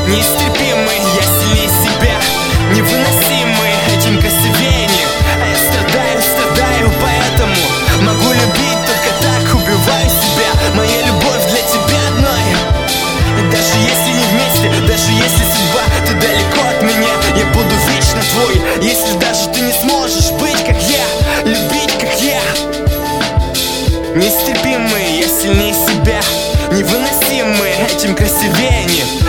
Нестерпимый, я сильнее себя. Невыносимый, этим красивее не. А я страдаю, поэтому могу любить только так, убиваю себя. Моя любовь для тебя одной. Даже если не вместе, даже если судьба, ты далеко от меня, я буду вечно твой. Если даже ты не сможешь быть как я, любить как я. Нестерпимый, я сильнее себя. Невыносимый, этим красивее не.